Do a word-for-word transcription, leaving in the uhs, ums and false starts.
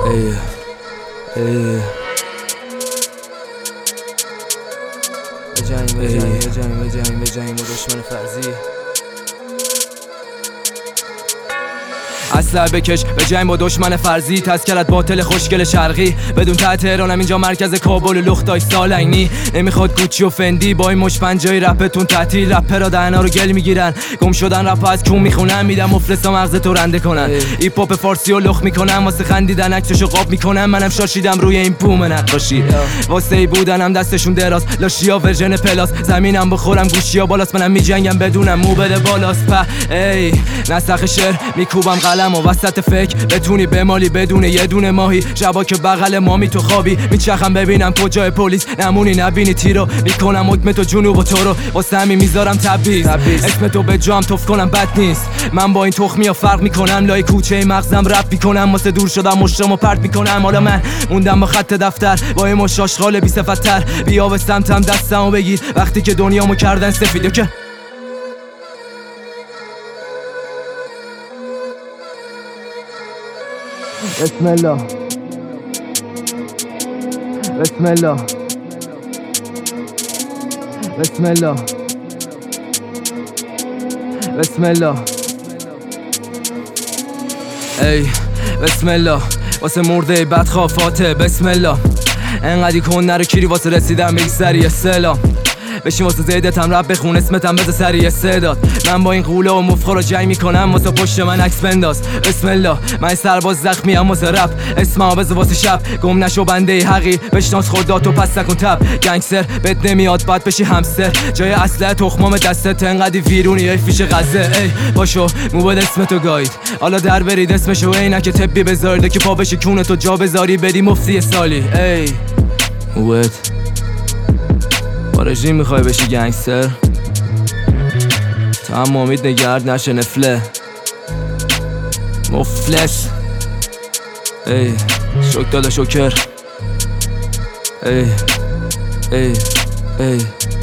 ای ای بجنگیم بجنگیم بجنگیم بجنگیم بجنگیم با دشمن فرضی. اسلحه بکش بجنگ با دشمن فرضی. تذکرت باطل خوشگل شرقی بدون ته تهرانم اینجا مرکز کابل و لختای سالنگی. نمیخواد گوچی و فندی با این مش پنجای رپتون تعطیل. رپرها دهنا رو گل میگیرن گم شدن رپ از کون میخونن. میدم مفلسا مغز تو رنده کنن. هیپ هاپ فارسی و لخ میکنن واسه خندیدن عکسشو قاب میکنن. منم شاشیدم روی این بوم نقاشی واسه ای بودنم دستشون دراز. لاشیا ورژن پلاس زمینم بخورم گوشیا بالاست. منم میجنگم بدونم مو بده بالاست. په ای نسخ شعر میکوبم قلم و وسط فکر بتونی بمالی بدون یه دونه ماهی. شبا که بغل مامی تو خوابی میچخم ببینم کجای پلیس نمونی نبینی تیرو. میکنم حکم تو جنوب و تو رو واسه همین میذارم تبریز. اسم تو به جام توف کنم بد نیست. من با این تخمی ها فرق میکنم. لای کوچه مغزم رپ میکنم واسه دور شدم مشتمو پرت میکنم. حالا من موندم با خط دفتر با این مش آشغال بی صفت‌تر. بیا به سمتم دستمو بگیر وقتی که دنیامو کردن سفید. که بسم الله بسم الله بسم الله بسم الله ای بسم الله واسه مرده بدخوافاته. بسم الله انقدی کن نرو کیری واسه رسیدم به سری السلام. بشین واسه زیدتم رب بخون اسمتم بذار سری استعداد. من با این قوله و مفخر رو جنگ میکنم واسه پشت من عکس بنداز. بسم الله من سرباز زخمی ام واسه رپ. اسمم بذار واسه شب گم نشو بنده حقی. بشناس خوداتو پس نکن تب. گنگستر بد نمیاد بعد بشی همستر. جای اسلحه تخمام دستت انقدی ویرونی ای فیش غزه. ای باشو موبایل اسمتو گاید حالا در برید اسمشو عینک طبی بذارید که پا بشه کونتو جا بذاری بدی مفتی سالی. ای موبایل با رژیم میخوای بشی گنگستر. تو هم امید نگرد نشه نفله مفلس. ای شک داده شکر. ای ای ای